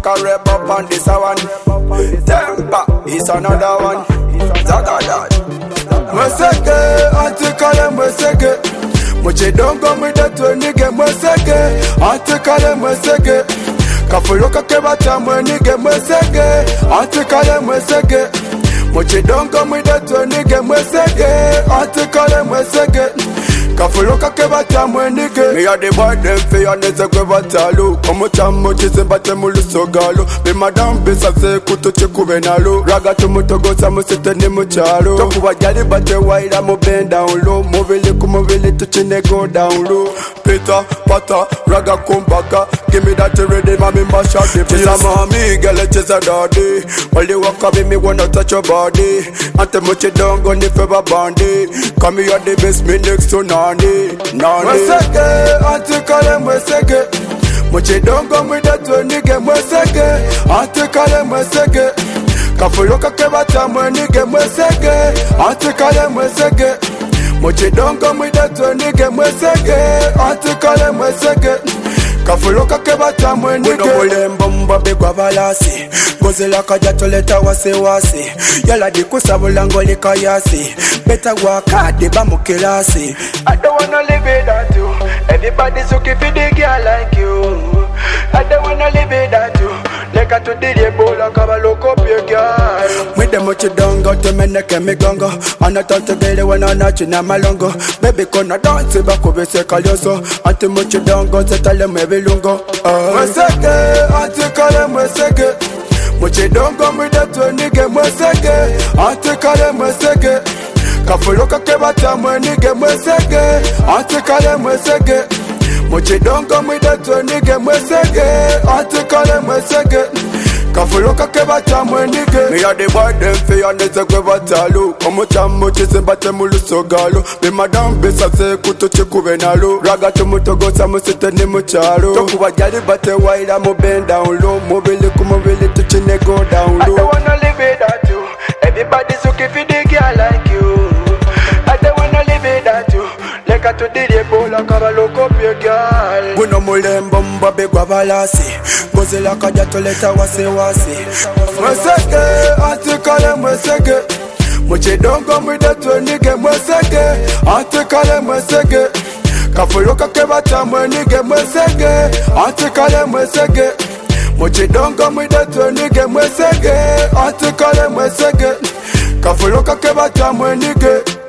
a rep up on this one. Temper is another one. Zagadad. Mweseke, antikale mweseke. Moche dongo mwidatu nige mweseke. Antikale mweseke. Kafuloka kebata mwenige mweseke. Antikale mweseke. Moche dongo mwidatu nige mweseke. Antikale mweseke. Kafuloka kebata mwenige. Me a the boy dem fe aneze kwe batalu. Komo chamo chise bate muluso galo. Be madam bisa se kuto chekube nalo. Raga tumutogo sa musete ni muchalo. Toku wajali bate waira mo bend down low. Movili kumovili tuchine go down low. Peter, pata, raga kumbaka. Give me that ready, mommy mash up the place. Chisa mommy, girl, chase a daddy. While you walk up with me, wanna touch your body. Ante much it down, gun if ever bandy. Come here, the best, me next to Nani. Mweseke, antikale mweseke. Much it down, gun with that one, nigga, mweseke. Antikale mweseke. Kafuloka kebata mwenige mweseke. Antikale mweseke. Much it down, gun with that one, nigga, mweseke. Antikale mweseke. Kafuloka kebata mwenige. Wino mulembo mbabe kwa balasi. Gozela kaja toleta wase wase. Yala di kusabula ngoli kayasi. Better work hard, they ba mukilasi. I don't wanna live without you. Everybody's looking for the girl like you. I don't wanna live without you. Like I to the bola kaba look up your girl. With them what you done got to meneke me gongo. And I thought together when I not you na malongo. Baby kona dance back over se kalyoso. Ante much you done got to tell them every lungo. Mweseke, antikale mweseke. Muche dongo mwidatu nige mweseke. Antikale mweseke. Kafuloka kebata mwenige mweseke. Antikale mweseke. Muche dongo mwidatu nige mweseke. Antikale mweseke. Kafuloka kebata mwenige. Me a the boy dem fe aneze kwe batalu. Komo chamo chise bate muluso galo. Be madam bisa se kuto chekube nalo. Raga tumutogo sa musete ni muchalo. Toku wajali bate waira mo bend down low. Mobile kumovile tuchine go down low. I don't wanna live without you. Everybody's looking for the girl like you. I don't wanna live without you. Like I to the bola kaba look up your girl. Wino mulembo mbabe kwa balasi. Gozela kaja toleta wase wase. Mweseke, antikale mweseke. Muche dongo mwidatu nige mweseke. Antikale mweseke. Kafuloka kebata mwenige mweseke. Antikale mweseke. Muche dongo mwidatu nige mweseke. Antikale mweseke. Kafuloka kebata mwenige.